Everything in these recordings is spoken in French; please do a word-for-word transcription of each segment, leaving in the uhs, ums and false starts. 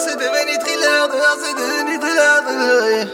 c'est devenu thriller, dehors c'est devenu thriller, thriller.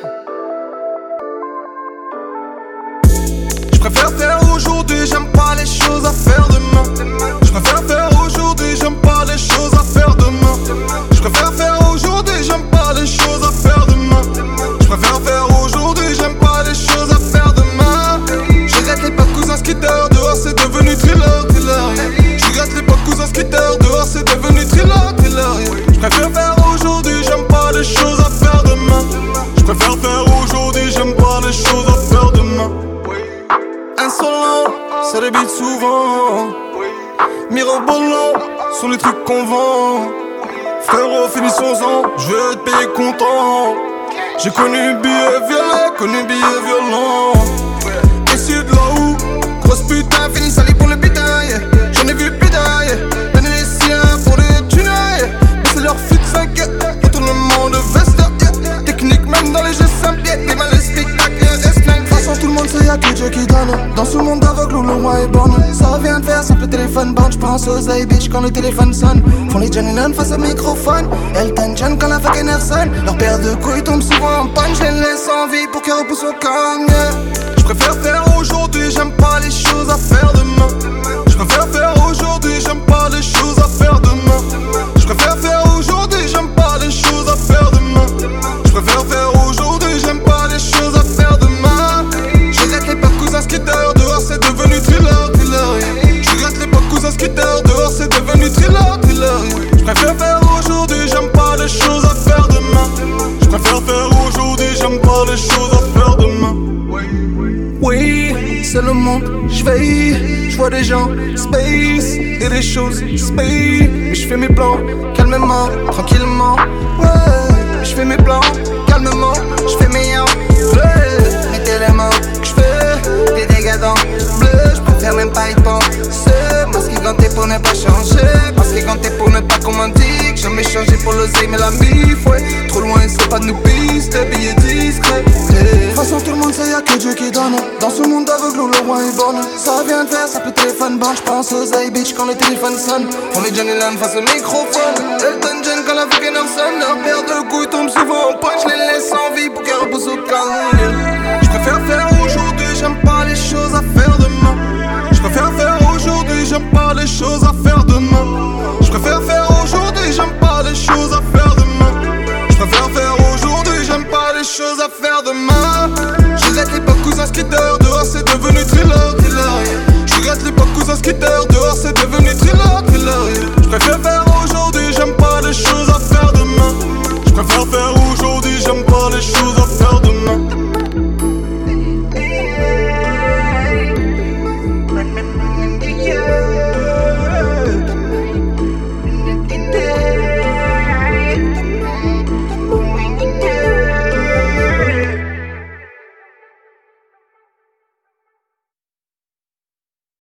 J'préfère faire aujourd'hui, j'aime pas les choses à faire demain. J'préfère faire aujourd'hui, j'aime pas les choses à faire demain. J'préfère faire aujourd'hui, j'aime pas les choses à faire demain. J'préfère faire aujourd'hui, j'aime pas les choses à faire demain. J'regrette les pas de cousins skitters, dehors c'est devenu thriller, thriller. J'regrette les pas de cousins skitters, dehors c'est devenu thriller, thriller. J'préfère faire aujourd'hui, j'aime pas les choses à faire demain. J'préfère faire aujourd'hui, j'aime pas les choses à faire demain. Insolent, ça débite souvent. Mirobolant, sont les trucs qu'on vend. Frérot, finissons-en, je veux être payé content. J'ai connu billet violent, connu billet violent. Issu de là où, grosse putain, fini sali pour le butin, yeah. J'en ai vu putain, yeah. Peine les siens pour les tunnels, yeah. Mais c'est leur fit cinq, yeah. Retournement de veste, yeah. Technique même dans les jeux simples, yeah. Les mal les spectacles, reste plein. De toute façon tout le monde sait y'a que Dieu qui donne. Dans ce monde aveugle où le roi est borné, ça vient de faire simple téléphone bande. J'pense aux A bitch quand le téléphone sonne. Font les John Lennon face au microphone. Elton John quand la fucking air sonne. Leur paire de couilles tombe souvent en panne. Je les laisse en vie pour qu'ils repoussent au calme, yeah. J'préfère faire aujourd'hui, j'aime pas les choses à faire demain. J'préfère faire aujourd'hui, j'aime pas les choses à faire demain. J'préfère faire aujourd'hui, j'aime pas les choses à faire demain. J'préfère faire aujourd'hui, j'aime pas les choses à faire demain. J'regrette les pas de cousins skitters, dehors c'est devenu thriller, thriller. J'regrette les pas de cousins skitters, dehors c'est devenu thriller, thriller. J'préfère faire aujourd'hui, j'aime pas les choses à faire demain. J'préfère faire aujourd'hui, j'aime pas les choses à faire demain. Oui, c'est le monde, j'veille, j'vois des gens, space, et des choses, space. Mais j'fais mes plans, calmement, tranquillement. Ouais, j'fais mes plans, calmement, j'fais mes yams, bleu. Mettez les mots que j'fais, des dégâts dans bleu. J'préfère même pas y penser, masqué ganté pour ne pas changer. Masqué ganté pour ne pas qu'on m'indique. Jamais changé pour l'oseille mais la mif, ouais. Trop loin c'est pas de nous piste, billets discrets. De toute façon tout le monde sait y'a que Dieu qui donne. Dans ce monde aveugle où le roi est borné, ça vient de faire, ça peut téléphone bande. J'pense aux A bitch quand le téléphone sonne. On est John Lennon face au microphone. Elton John quand la fucking heure sonne. Leur paire de couilles tombe souvent en pointe. Je les laisse en vie pour qu'elles repoussent au calme. J'préfère faire